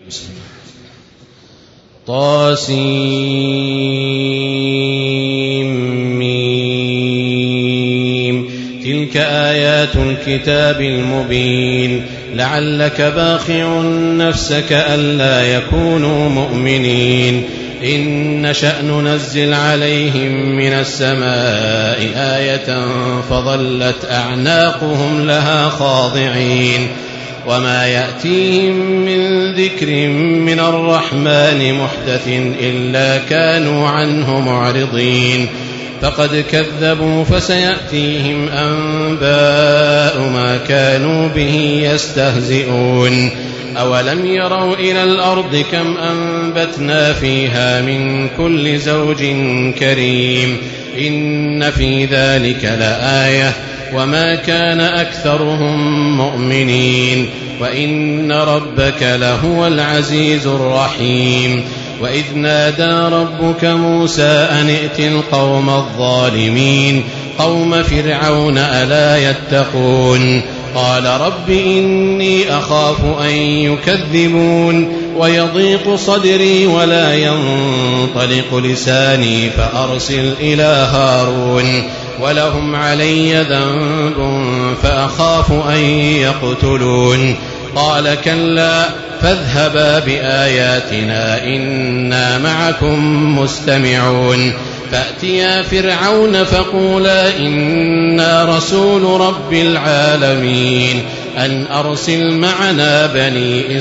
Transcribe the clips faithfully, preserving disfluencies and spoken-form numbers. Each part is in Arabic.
طاسيم تلك آيات الكتاب المبين لعلك باخع نفسك ألا يكونوا مؤمنين إن نشأ ننزل عليهم من السماء آية فظلت أعناقهم لها خاضعين وما يأتيهم من ذكر من الرحمن محدث إلا كانوا عنه معرضين فقد كذبوا فسيأتيهم أنباء ما كانوا به يستهزئون أولم يروا إلى الأرض كم أنبتنا فيها من كل زوج كريم إن في ذلك لآية وما كان أكثرهم مؤمنين وإن ربك لهو العزيز الرحيم وإذ نادى ربك موسى أن ائت القوم الظالمين قوم فرعون ألا يتقون قال رب إني أخاف أن يكذبون ويضيق صدري ولا ينطلق لساني فأرسل إلى هارون ولهم علي ذنب فأخاف أن يقتلون قال كلا فاذهبا بآياتنا إنا معكم مستمعون فأتيا فرعون فقولا إنا رسول رب العالمين أن أرسل معنا بني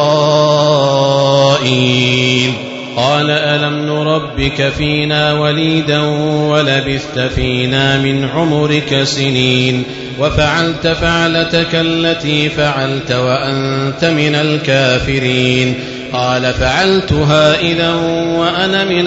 إسرائيل قال ألم نربك فينا وليدا ولبثت فينا من عمرك سنين وفعلت فعلتك التي فعلت وأنت من الكافرين قال فعلتها إذا وأنا من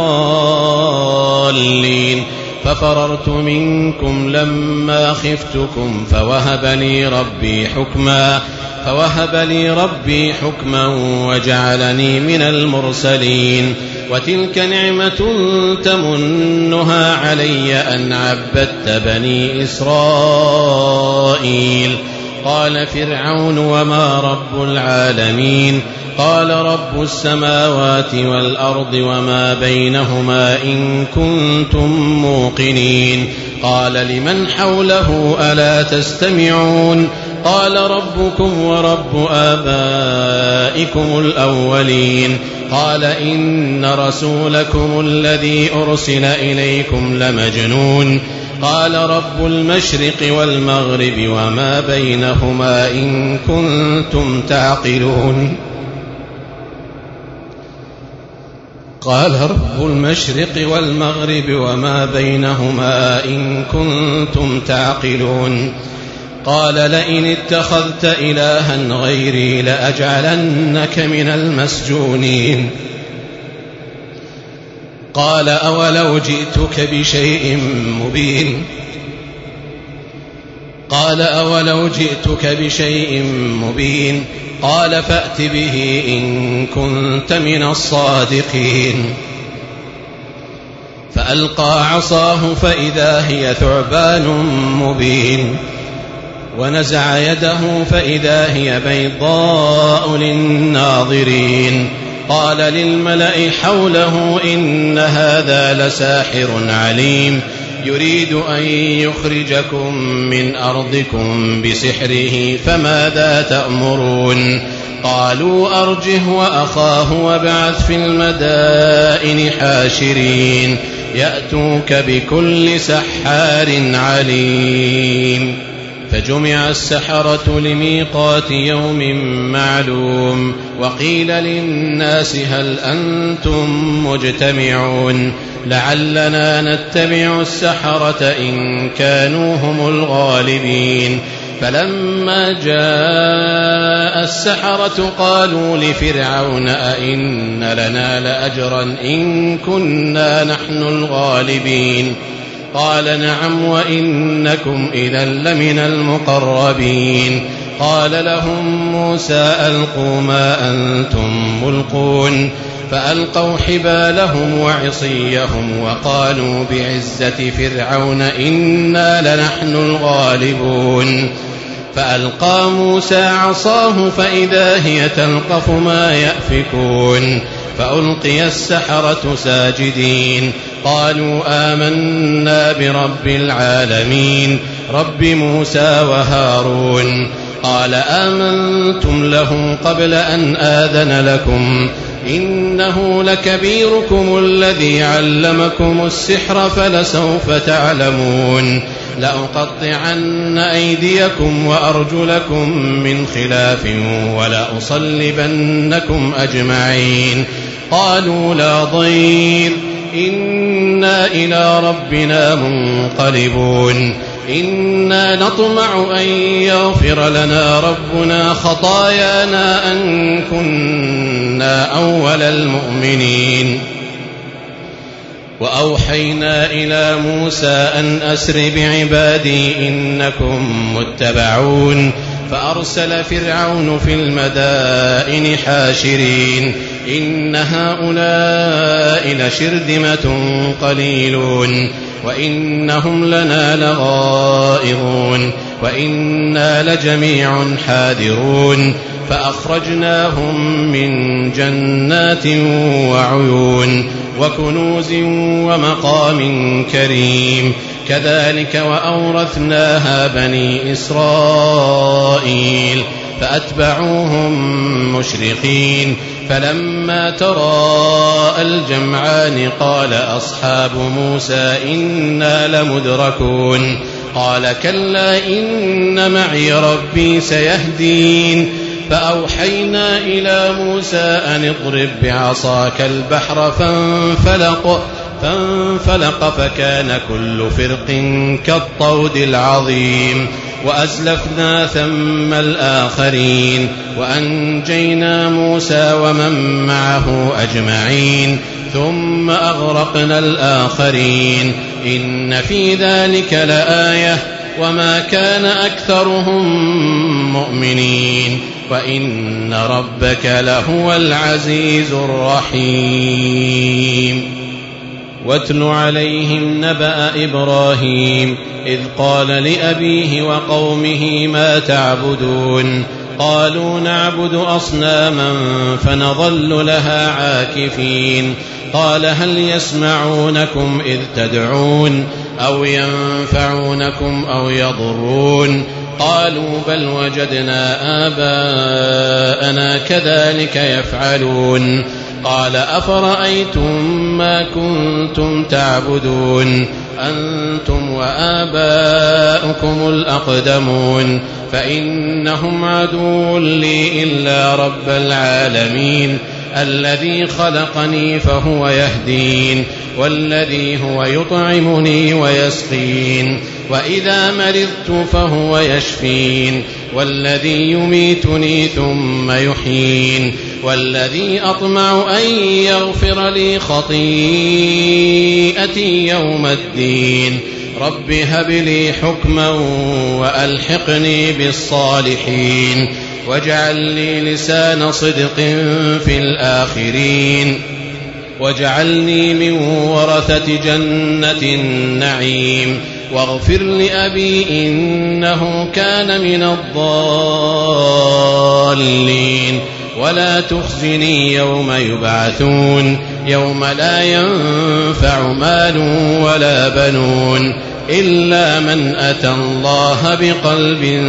الضالين ففررت منكم لما خفتكم فوهب لي ربي حكما فوهب لي ربي حكما وجعلني من المرسلين وتلك نعمة تمنها علي أن عبدت بني إسرائيل قال فرعون وما رب العالمين قال رب السماوات والأرض وما بينهما إن كنتم موقنين قال لمن حوله ألا تستمعون قال ربكم ورب آبائكم الأولين قال إن رسولكم الذي أرسل إليكم لمجنون قال رب المشرق والمغرب وما بينهما إن كنتم تعقلون قال رب المشرق والمغرب وما بينهما إن كنتم تعقلون قال لئن اتخذت إلها غيري لأجعلنك من المسجونين قال أولو جئتك بشيء مبين قال أولو جئتك بشيء مبين قال فأت به إن كنت من الصادقين فألقى عصاه فإذا هي ثعبان مبين ونزع يده فإذا هي بيضاء للناظرين قال للملأ حوله إن هذا لساحر عليم يريد أن يخرجكم من أرضكم بسحره فماذا تأمرون قالوا أرجه وأخاه وابعث في المدائن حاشرين يأتوك بكل سحار عليم فجمع السحرة لميقات يوم معلوم وقيل للناس هل أنتم مجتمعون لعلنا نتبع السحرة إن كانوا هم الغالبين فلما جاء السحرة قالوا لفرعون أئن لنا لأجرا إن كنا نحن الغالبين قال نعم وإنكم إذا لمن المقربين قال لهم موسى ألقوا ما أنتم ملقون فألقوا حبالهم وعصيهم وقالوا بعزة فرعون إنا لنحن الغالبون فألقى موسى عصاه فإذا هي تلقف ما يأفكون فألقي السحرة ساجدين قالوا آمنا برب العالمين رب موسى وهارون قال آمنتم له قبل أن آذن لكم إنه لكبيركم الذي علمكم السحر فلسوف تعلمون لأقطعن أيديكم وأرجلكم من خلاف ولأصلبنكم أجمعين قالوا لا ضير إنا إلى ربنا منقلبون إنا نطمع أن يغفر لنا ربنا خطايانا أن كنا أول المؤمنين وأوحينا إلى موسى أن أسر بعبادي إنكم متبعون فأرسل فرعون في المدائن حاشرين إن هؤلاء لشرذمة قليلون وإنهم لنا لغائظون وإنا لجميع حاذرون فأخرجناهم من جنات وعيون وكنوز ومقام كريم كذلك وأورثناها بني إسرائيل فأتبعوهم مشرقين فلما تراءى الجمعان قال أصحاب موسى إنا لمدركون قال كلا إن معي ربي سيهدين فأوحينا إلى موسى أن اضرب بعصاك البحر فانفلق فانفلق فكان كل فرق كالطود العظيم وأزلفنا ثم الآخرين وأنجينا موسى ومن معه أجمعين ثم أغرقنا الآخرين إن في ذلك لآية وما كان أكثرهم مؤمنين وإن ربك لهو العزيز الرحيم واتل عليهم نبأ إبراهيم إذ قال لأبيه وقومه ما تعبدون قالوا نعبد أصناما فنظل لها عاكفين قال هل يسمعونكم إذ تدعون أو ينفعونكم أو يضرون قالوا بل وجدنا آباءنا كذلك يفعلون قال أفرأيتم ما كنتم تعبدون أنتم وآباؤكم الأقدمون فإنهم عدو لي إلا رب العالمين الذي خلقني فهو يهدين والذي هو يطعمني ويسقين وإذا مرضت فهو يشفين والذي يميتني ثم يحيين والذي أطمع أن يغفر لي خطيئتي يوم الدين رب هب لي حكما وألحقني بالصالحين واجعل لي لسان صدق في الآخرين واجعلني من ورثة جنة النعيم واغفر لأبي إنه كان من الضالين ولا تخزني يوم يبعثون يوم لا ينفع مال ولا بنون إلا من أتى الله بقلب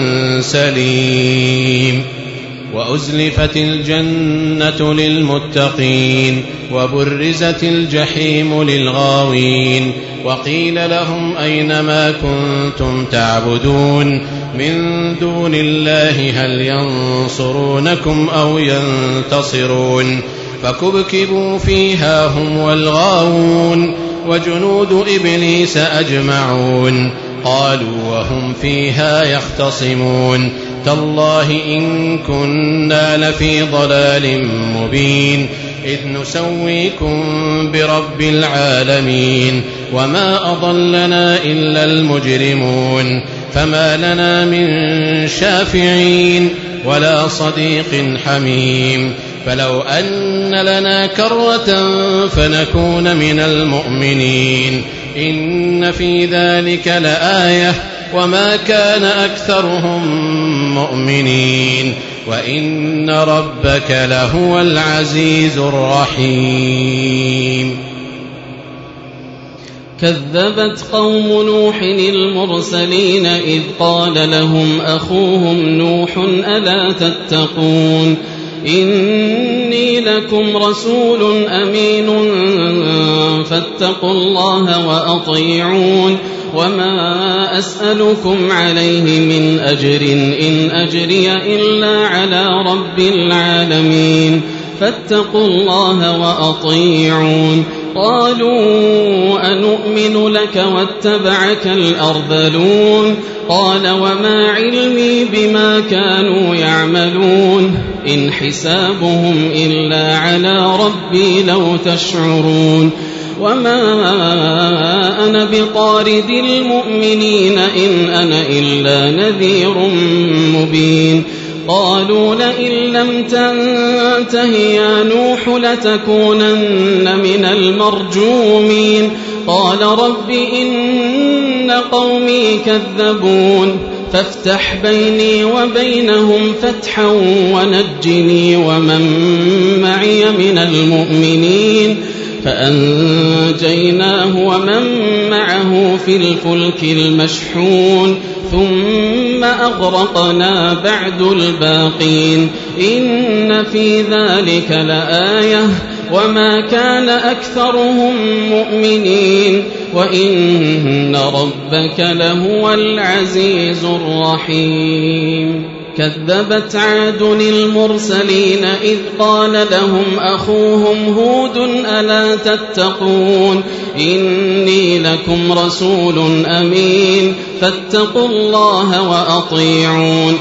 سليم وأزلفت الجنة للمتقين وبرزت الجحيم للغاوين وقيل لهم أين ما كنتم تعبدون من دون الله هل ينصرونكم أو ينتصرون فكبكبوا فيها هم والغاوون وجنود إبليس أجمعون قالوا وهم فيها يختصمون تالله إن كنا لفي ضلال مبين إذ نسويكم برب العالمين وما أضلنا إلا المجرمون فما لنا من شافعين ولا صديق حميم فلو أن لنا كرة فنكون من المؤمنين إن في ذلك لآية وما كان أكثرهم مؤمنين وإن ربك لهو العزيز الرحيم. كذبت قوم نوح المرسلين إذ قال لهم أخوهم نوح ألا تتقون إني لكم رسول أمين فاتقوا الله وأطيعون وما أسألكم عليه من أجر إن أجري إلا على رب العالمين فاتقوا الله وأطيعون. قالوا أنؤمن لك واتبعك الأرذلون قال وما علمي بما كانوا يعملون إن حسابهم إلا على ربي لو تشعرون وما أنا بطارد المؤمنين إن أنا إلا نذير مبين. قالوا لئن لم تنته يا نوح لتكونن من المرجومين قال رب إن قومي كذبون فافتح بيني وبينهم فتحا ونجني ومن معي من المؤمنين فأنجيناه ومن معه في الفلك المشحون ثم أغرقنا بعد الباقين إن في ذلك لآية وما كان أكثرهم مؤمنين وإن ربك لهو العزيز الرحيم. كذبت عاد المرسلين إذ قال لهم أخوهم هود ألا تتقون إني لكم رسول أمين فاتقوا الله وأطيعون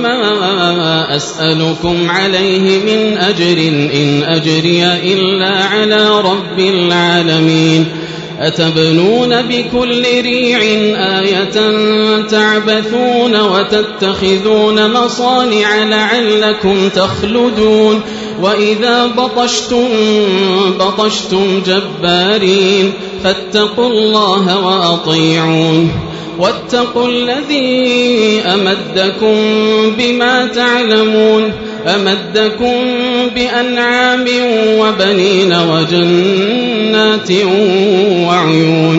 وما أسألكم عليه من أجر إن أجري إلا على رب العالمين أتبنون بكل ريع آية تعبثون وتتخذون مصانع لعلكم تخلدون وإذا بطشتم بطشتم جبارين فاتقوا الله وأطيعون واتقوا الذي أمدكم بما تعلمون أمدكم بأنعام وبنين وجنات وعيون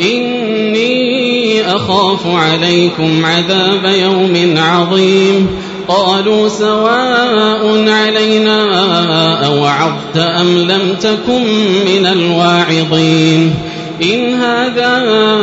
إني أخاف عليكم عذاب يوم عظيم. قالوا سواء علينا أوعظت أم لم تكن من الواعظين إن هذا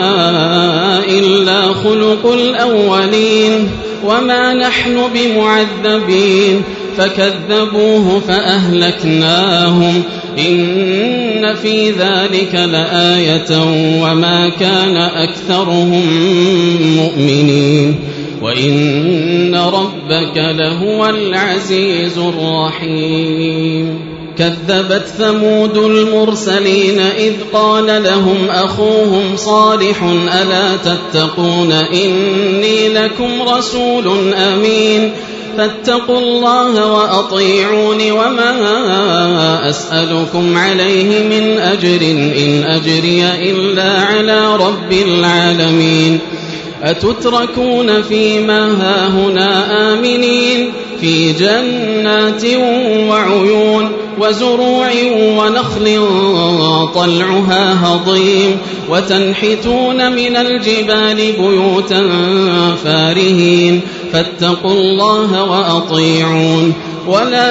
إلا خلق الأولين وما نحن بمعذبين فكذبوه فأهلكناهم إن في ذلك لآية وما كان أكثرهم مؤمنين وإن ربك لهو العزيز الرحيم. كذبت ثمود المرسلين إذ قال لهم أخوهم صالح ألا تتقون إني لكم رسول أمين فاتقوا الله وأطيعون وما أسألكم عليه من أجر إن أجري إلا على رب العالمين أتتركون فيما هاهنا آمنين في جنات وعيون وزروع ونخل طلعها هضيم وتنحتون من الجبال بيوتا فارهين فاتقوا الله وأطيعون ولا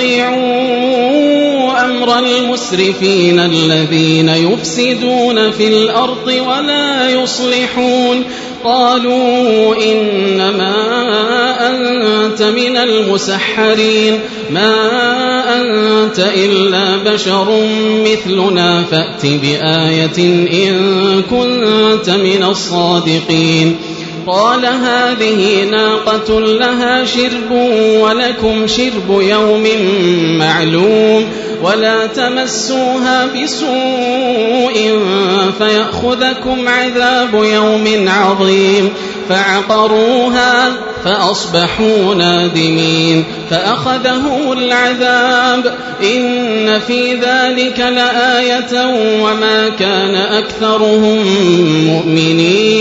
تطيعوا أمر المسرفين الذين يفسدون في الأرض ولا يصلحون. قالوا إنما أنت من المسحرين ما أنت إلا بشر مثلنا فأت بآية إن كنت من الصادقين. قال هذه ناقة لها شرب ولكم شرب يوم معلوم ولا تمسوها بسوء فيأخذكم عذاب يوم عظيم. فعقروها فأصبحوا نادمين فأخذهم العذاب إن في ذلك لآية وما كان أكثرهم مؤمنين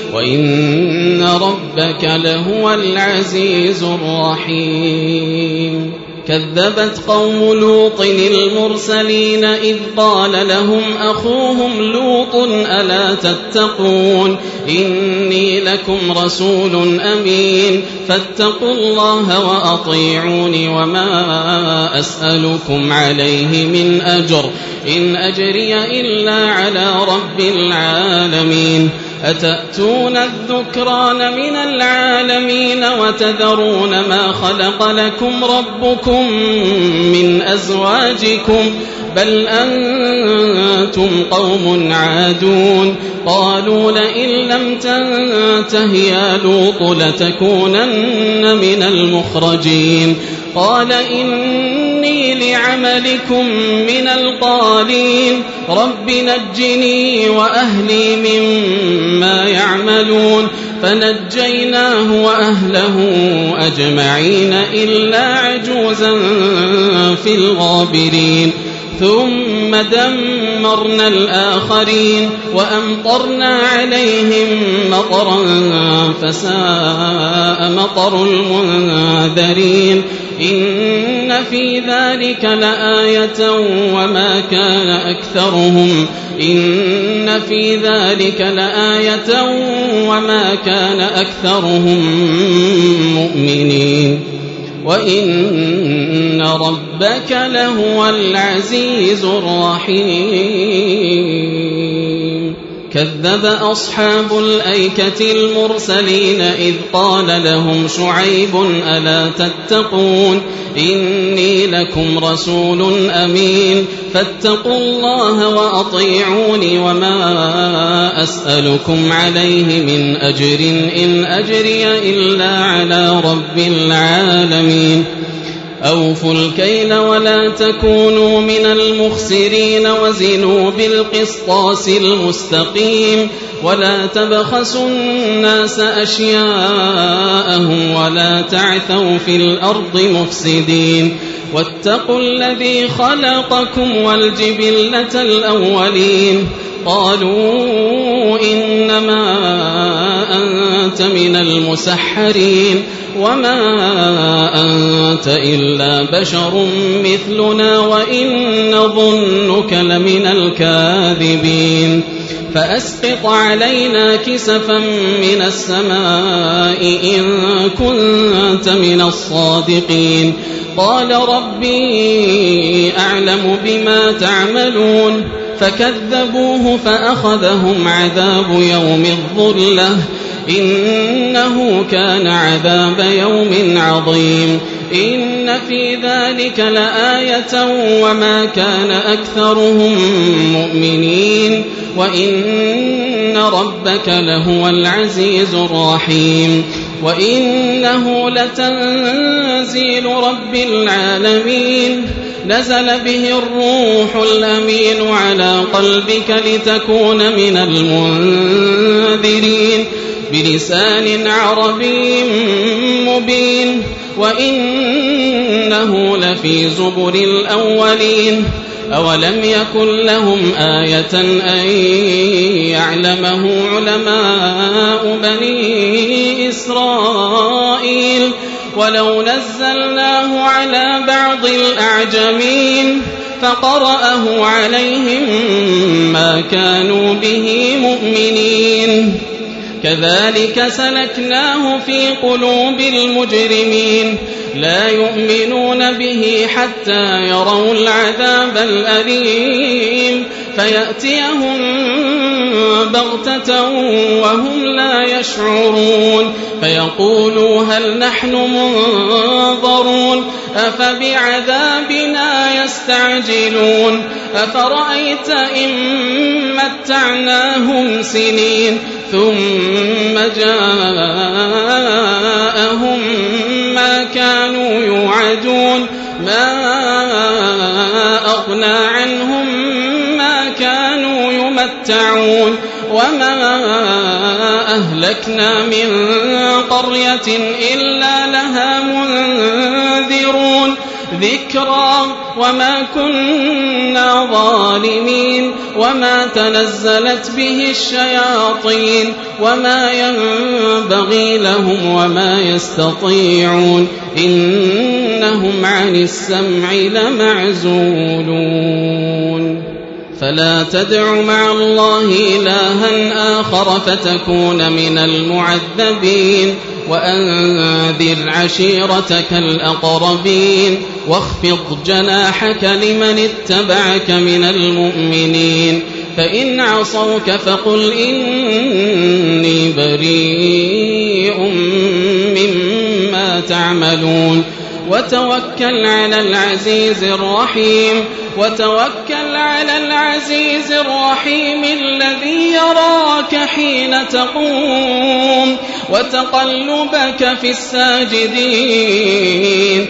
وإن ربك لهو العزيز الرحيم كذبت قوم لوط المرسلين إذ قال لهم أخوهم لوط ألا تتقون إني لكم رسول أمين فاتقوا الله وأطيعوني وما أسألكم عليه من أجر إن أجري إلا على رب العالمين أتأتون الذكران من العالمين وتذرون ما خلق لكم ربكم من أزواجكم بل أنتم قوم عادون قالوا لئن لم تنته يا لوط لتكونن من المخرجين قال إني لعملكم من القالين رب نجني وأهلي مما يعملون فنجيناه وأهله أجمعين إلا عجوزا في الغابرين ثم دمرنا الآخرين وأمطرنا عليهم مطرا فساء مطر المنذرين إن في ذلك لآية وما كان أكثرهم إن في ذلك لآية وما كان أكثرهم مؤمنين وإن ربك لهو العزيز الرحيم كذب أصحاب الأيكة المرسلين إذ قال لهم شعيب ألا تتقون إني لكم رسول أمين فاتقوا الله وأطيعوني وما أسألكم عليه من أجر إن أجري إلا على رب العالمين أوفوا الكيل ولا تكونوا من المخسرين وزنوا بالقسطاس المستقيم ولا تبخسوا الناس أشياءهم ولا تعثوا في الأرض مفسدين واتقوا الذي خلقكم والجبلة الأولين قالوا إنما أنت من المسحرين وما أنت إلا بشر مثلنا وإن نظنك لمن الكاذبين فأسقط علينا كسفا من السماء إن كنت من الصادقين قال ربي أعلم بما تعملون فكذبوه فأخذهم عذاب يوم الظلة إنه كان عذاب يوم عظيم إن في ذلك لآية وما كان أكثرهم مؤمنين وإن ربك لهو العزيز الرحيم وإنه لتنزيل رب العالمين نزل به الروح الأمين على قلبك لتكون من المنذرين بلسان عربي مبين وإنه لفي زبر الأولين أولم يكن لهم آية أن يعلمه علماء بني إسرائيل ولو نزلناه على بعض الأعجمين فقرأه عليهم ما كانوا به مؤمنين كذلك سلكناه في قلوب المجرمين لا يؤمنون به حتى يروا العذاب الأليم فيأتيهم بغتة وهم لا يشعرون فيقولوا هل نحن منظرون أفبعذابنا يستعجلون أفرأيت إن متعناهم سنين ثم جاءهم ما كانوا يوعدون ما أغنى عنهم ما كانوا يمتعون وما أهلكنا من قرية إلا لها منذرون ذكرى وما كنا ظالمين وما تنزلت به الشياطين وما ينبغي لهم وما يستطيعون إنهم عن السمع لمعزولون فلا تدع مع الله إلها آخر فتكون من المعذبين وأنذر عشيرتك الأقربين واخفض جناحك لمن اتبعك من المؤمنين فإن عصوك فقل إني بريء مما تعملون وتوكل على العزيز الرحيم وتوكل على العزيز الرحيم الذي يراك حين تقوم وتقلبك في الساجدين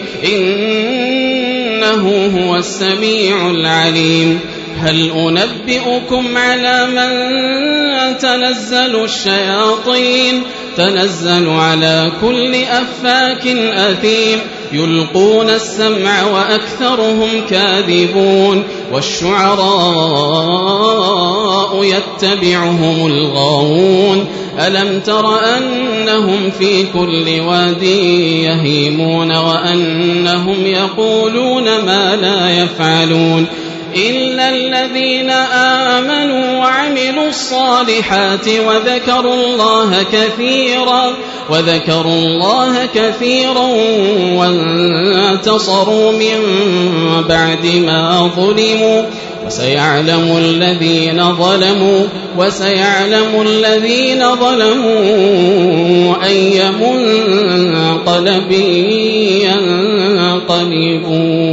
إنه هو السميع العليم هل أنبئكم على من تنزل الشياطين تنزل على كل أفاك أثيم يلقون السمع وأكثرهم كاذبون والشعراء يتبعهم الغاوون ألم تر أنهم في كل واد يهيمون وأنهم يقولون ما لا يفعلون إلا الذين آمنوا وعملوا الصالحات وذكروا الله كثيرا وذكروا الله كثيرا وانتصروا من بعد ما ظلموا وسيعلم الذين ظلموا وسيعلم الذين ظلموا أي منقلب ينقلبون.